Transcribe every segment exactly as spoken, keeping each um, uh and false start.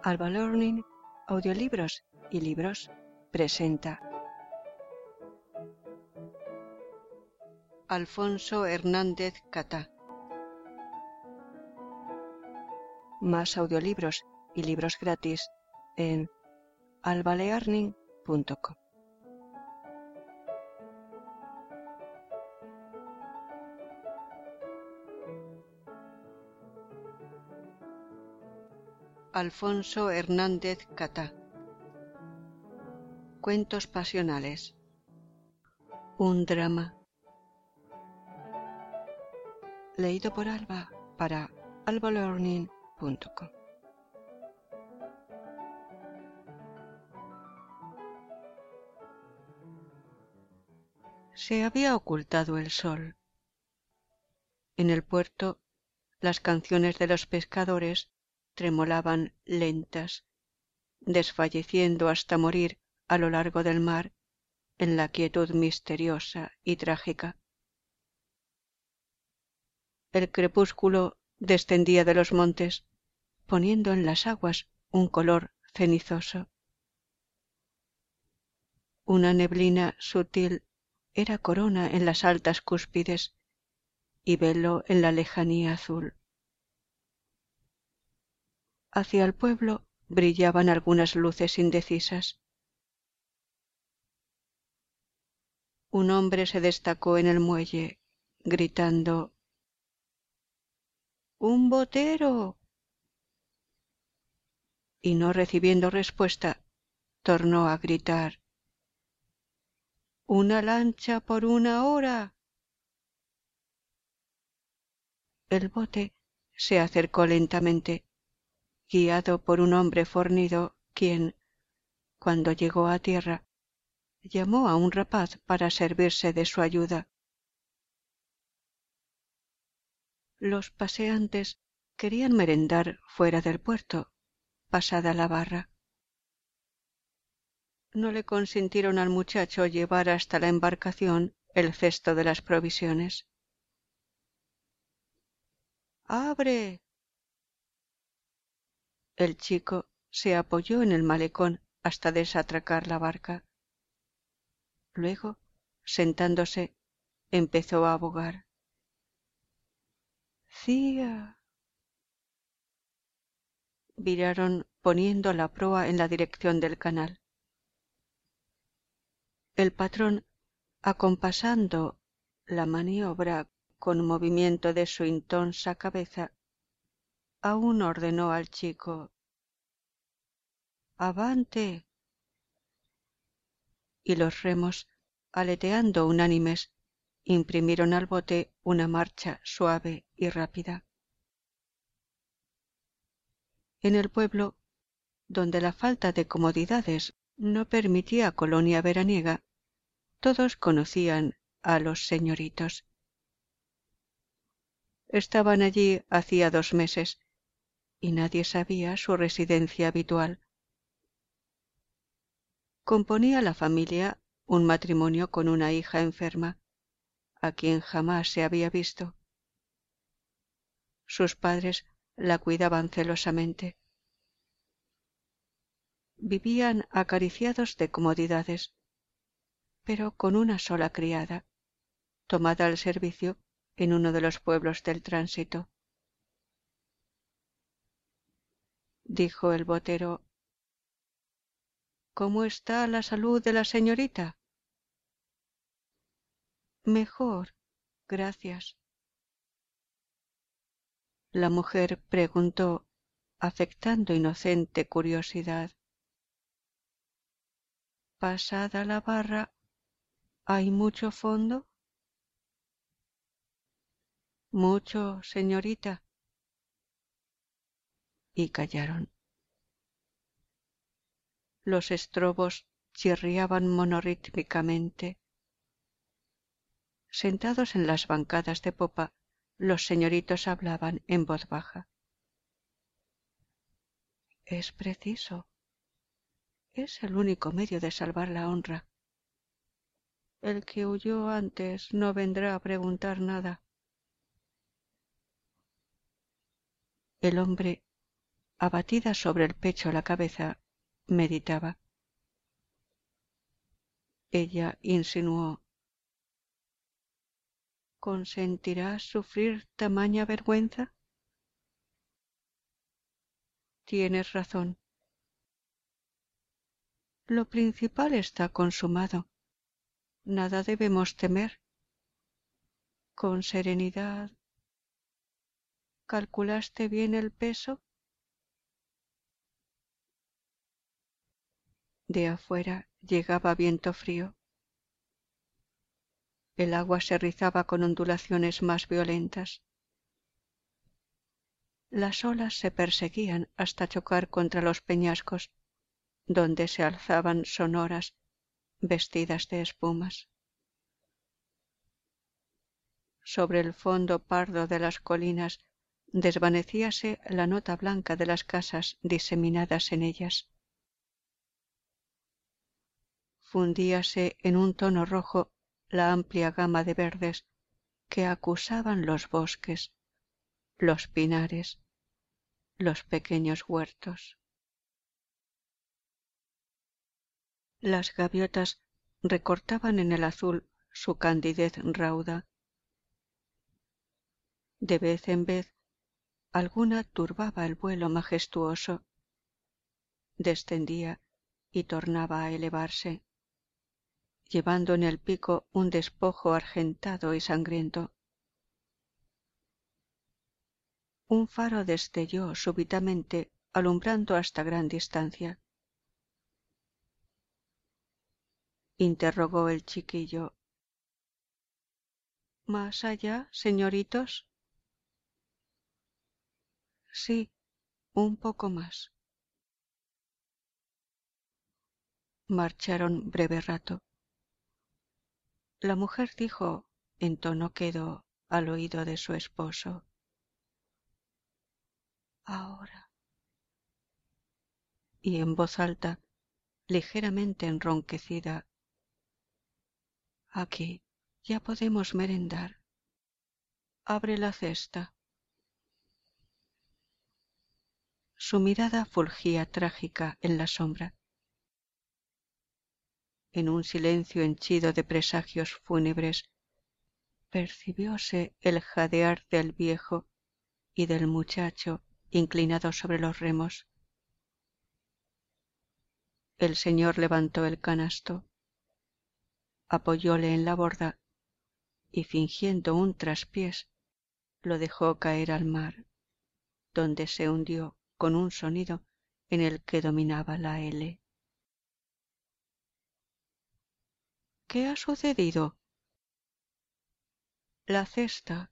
Alba Learning, Audiolibros y Libros presenta Alfonso Hernández Catá. Más audiolibros y libros gratis en alba learning punto com. Alfonso Hernández Catá. Cuentos pasionales. Un drama. Leído por Alba para alba learning punto com. Se había ocultado el sol. En el puerto, las canciones de los pescadores tremolaban lentas, desfalleciendo hasta morir a lo largo del mar en la quietud misteriosa y trágica. El crepúsculo descendía de los montes, poniendo en las aguas un color cenizoso. Una neblina sutil era corona en las altas cúspides y velo en la lejanía azul. Hacia el pueblo brillaban algunas luces indecisas. Un hombre se destacó en el muelle, gritando: ¡Un botero! Y no recibiendo respuesta, tornó a gritar: ¡Una lancha por una hora! El bote se acercó lentamente, guiado por un hombre fornido, quien, cuando llegó a tierra, llamó a un rapaz para servirse de su ayuda. Los paseantes querían merendar fuera del puerto, pasada la barra. No le consintieron al muchacho llevar hasta la embarcación el cesto de las provisiones. ¡Abre! El chico se apoyó en el malecón hasta desatracar la barca. Luego, sentándose, empezó a bogar. ¡Cía! Viraron poniendo la proa en la dirección del canal. El patrón, acompasando la maniobra con movimiento de su intonsa cabeza, aún ordenó al chico: ¡Avante! Y los remos, aleteando unánimes, imprimieron al bote una marcha suave y rápida. En el pueblo, donde la falta de comodidades no permitía colonia veraniega, todos conocían a los señoritos. Estaban allí hacía dos meses y nadie sabía su residencia habitual. Componía la familia un matrimonio con una hija enferma, a quien jamás se había visto. Sus padres la cuidaban celosamente. Vivían acariciados de comodidades, pero con una sola criada, tomada al servicio en uno de los pueblos del tránsito. Dijo el botero: ¿Cómo está la salud de la señorita? Mejor, gracias. La mujer preguntó, afectando inocente curiosidad: ¿Pasada la barra hay mucho fondo? Mucho, señorita. Y callaron. Los estrobos chirriaban monorítmicamente. Sentados en las bancadas de popa, los señoritos hablaban en voz baja. Es preciso. Es el único medio de salvar la honra. El que huyó antes no vendrá a preguntar nada. El hombre abatida sobre el pecho la cabeza, meditaba. Ella insinuó: ¿Consentirás sufrir tamaña vergüenza? Tienes razón. Lo principal está consumado. Nada debemos temer. Con serenidad. ¿Calculaste bien el peso? De afuera llegaba viento frío. El agua se rizaba con ondulaciones más violentas. Las olas se perseguían hasta chocar contra los peñascos, donde se alzaban sonoras, vestidas de espumas. Sobre el fondo pardo de las colinas desvanecíase la nota blanca de las casas diseminadas en ellas. Fundíase en un tono rojo la amplia gama de verdes que acusaban los bosques, los pinares, los pequeños huertos. Las gaviotas recortaban en el azul su candidez rauda. De vez en vez alguna turbaba el vuelo majestuoso, descendía y tornaba a elevarse, llevando en el pico un despojo argentado y sangriento. Un faro destelló súbitamente, alumbrando hasta gran distancia. Interrogó el chiquillo: ¿Más allá, señoritos? Sí, un poco más. Marcharon breve rato. La mujer dijo, en tono quedo, al oído de su esposo: ahora. Y en voz alta, ligeramente enronquecida: aquí, ya podemos merendar. Abre la cesta. Su mirada fulgía trágica en la sombra. En un silencio henchido de presagios fúnebres, percibióse el jadear del viejo y del muchacho inclinado sobre los remos. El señor levantó el canasto, apoyóle en la borda y, fingiendo un traspiés, lo dejó caer al mar, donde se hundió con un sonido en el que dominaba la L. ¿Qué ha sucedido? La cesta.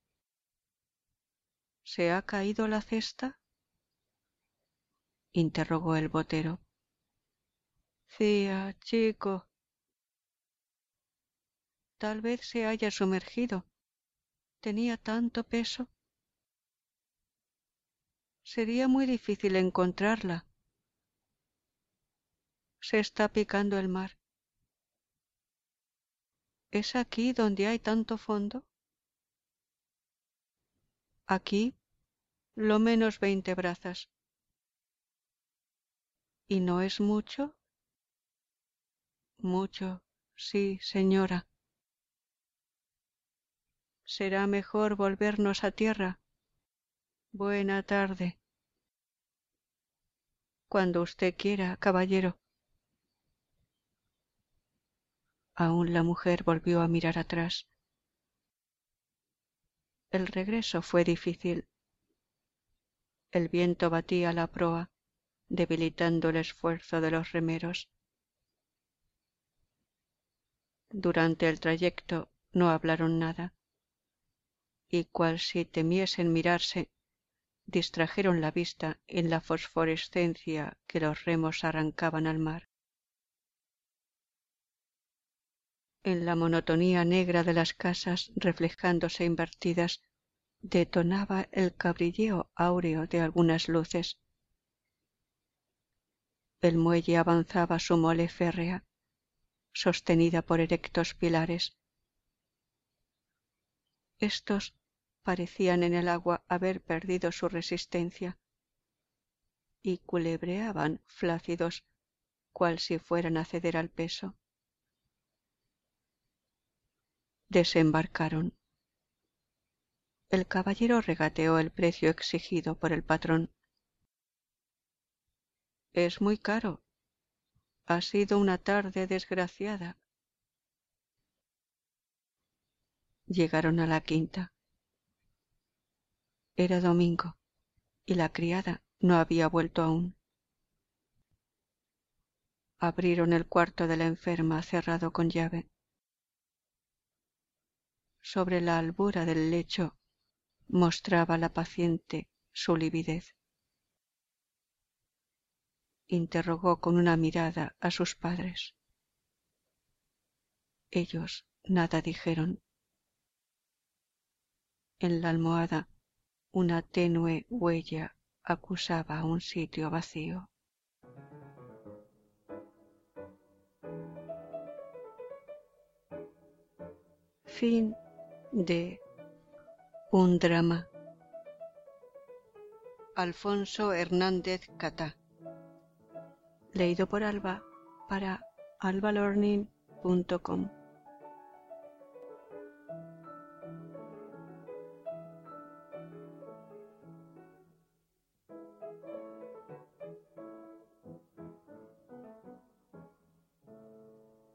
¿Se ha caído la cesta? Interrogó el botero. Cía, chico. Tal vez se haya sumergido. Tenía tanto peso. Sería muy difícil encontrarla. Se está picando el mar. ¿Es aquí donde hay tanto fondo? Aquí, lo menos veinte brazas. ¿Y no es mucho? Mucho, sí, señora. Será mejor volvernos a tierra. Buena tarde. Cuando usted quiera, caballero. Aún la mujer volvió a mirar atrás. El regreso fue difícil. El viento batía la proa, debilitando el esfuerzo de los remeros. Durante el trayecto no hablaron nada, y cual si temiesen mirarse, distrajeron la vista en la fosforescencia que los remos arrancaban al mar. En la monotonía negra de las casas reflejándose invertidas, detonaba el cabrilleo áureo de algunas luces. El muelle avanzaba su mole férrea, sostenida por erectos pilares. Estos parecían en el agua haber perdido su resistencia. y culebreaban flácidos, cual si fueran a ceder al peso. Desembarcaron. El caballero regateó el precio exigido por el patrón. Es muy caro. Ha sido una tarde desgraciada. Llegaron a la quinta. Era domingo y la criada no había vuelto aún. Abrieron el cuarto de la enferma cerrado con llave. Sobre la albura del lecho mostraba la paciente su lividez. Interrogó con una mirada a sus padres. Ellos nada dijeron. En la almohada una tenue huella acusaba un sitio vacío. Fin de Un drama. Alfonso Hernández Catá. Leído por Alba para alba learning punto com.